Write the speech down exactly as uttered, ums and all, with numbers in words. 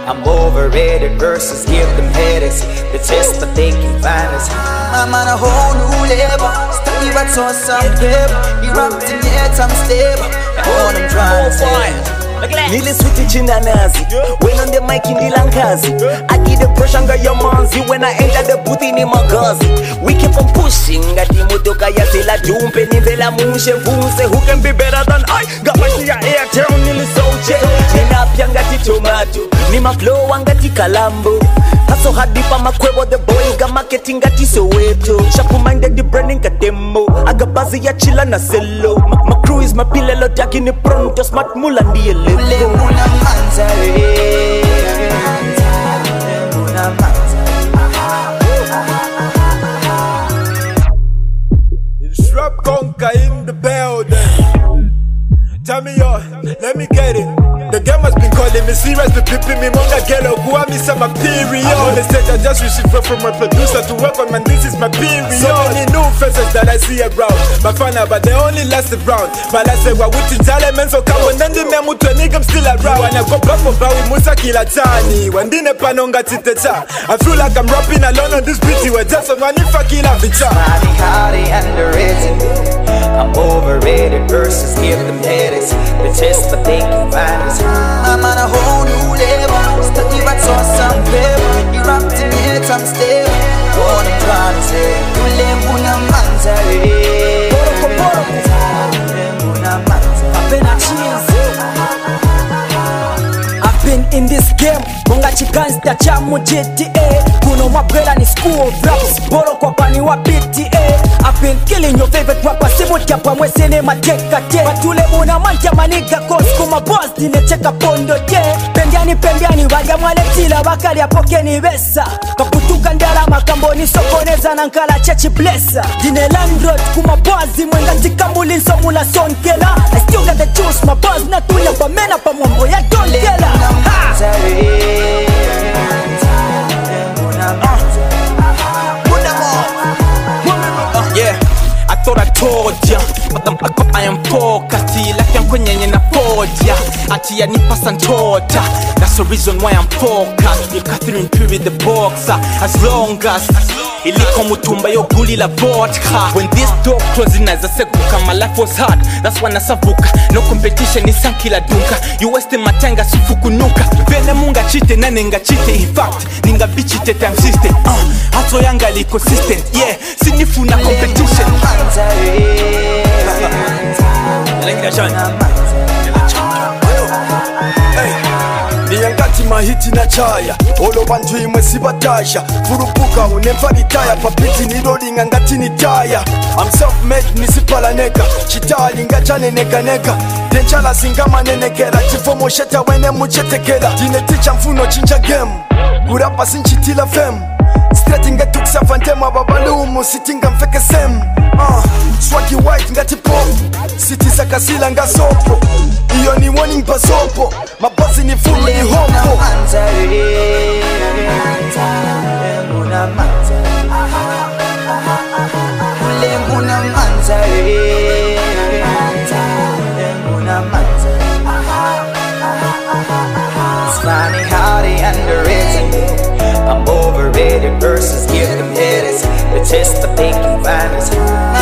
I'm overrated versus give them headaches. The test but they can find us. I'm on a whole new level. Study what's on some paper. You rocked in yet I'm stable. All I'm trying to say. Nili sweetie chinda nazi when on the mic in the lankazi. I get the pressure on your manzi when I enter the booth in magazi. We keep on pushing at the motoka ya sila jumpe nivela mushe vunse. Who can be better than I? Got my ya airtel nili soche. Nina piangati tomato Nima flow angati kalambo. Haso hadipa makwebo the boy ga marketing ati soweto. Shapu minded the branding katemo. Agabazi ya chila na selo. My crew is my pilelo jagi ni pronto smart mula ndiye le. Ule muna manzare Muna It's Rap Conquer in the building. Tell me yo, let me get it. The game has been calling me serious, be pipping me monga ghetto. Who are me some period. I'm on the stage, I just received word from my producer to welcome, man, this is my period. So many new faces that I see around. My fan but they only last around. But I say, what with the element, so come on, then the memu to I'm still around. When I go back for Bawi Musa Kilatani, when Dine Panonga Titeta, I feel like I'm rapping alone on this beat. We're just a man if I kill a bitch. Money, hardy, underrated. I'm overrated versus give them headaches. The test but they can find us. I'm on a whole new level. Study what's on some paper. You rocked in yet I'm stable. All I'm trying to say. Ule muna manzare Muna manzare I've been a cheese. I've been in this game. Monga chikansta chamu G T A. Kuno mabwela ni school of raps. Boro kwa pani wa B T A. I've been killing your favorite rapper. Simu tiapa mwesene mateka te. Batule muna mantia maniga kos. Kuma boss dine cheka pondo te. Pendiani pendiani waja mwale tila. Wakali ya poke ni besa. Kaputuka ndala makamboni sokoneza na nkala chechi blessa. Dine landroad kuma boss mwenga tikambuli nso mula son kela. I still got the juice my boss na tuya pa mena pa mwambo ya don kela. Ha! Yeah, I thought I told ya, but I'm, I, I am focused. Like I'm kwenye na podia, ati ya nipa santota. That's the reason why I'm focused. You Catherine Puri the boxer, as long as iliko mutumba yo guli la vodka. When this door closing as I said, my life was hard. That's when I savuka. No competition is sankila dunka. You wasting my time ga sufukunuka. Vele munga chite na nenga chite. In fact, ninga bichite time system. Uh, hato yanga li consistent. Yeah, sinifuna competition. Niyangati mahiti na chaya Olo bantu imwe sibatasha Furupuka unemfa ritaya Papiti ni rolling angati ni taya I'm self-made nisipala neka Chitali ngachane neka neka Denchala singama nenekera Chifomo sheta wene muchetekera Dine ticha mfuno chinja game Gurapa sinchitila fem Straight inga tuksa fantema babalumu Sitinga mfeke sem uh, Swagi white ngati pop City sakasila nga sopo Iyo ni warning pasopo Mabazi ni fulu ni hopo Muna manzare Ule muna manzare Muna manzare It's funny how they underrated. I'm overrated versus give them headaches. The test but they can find us.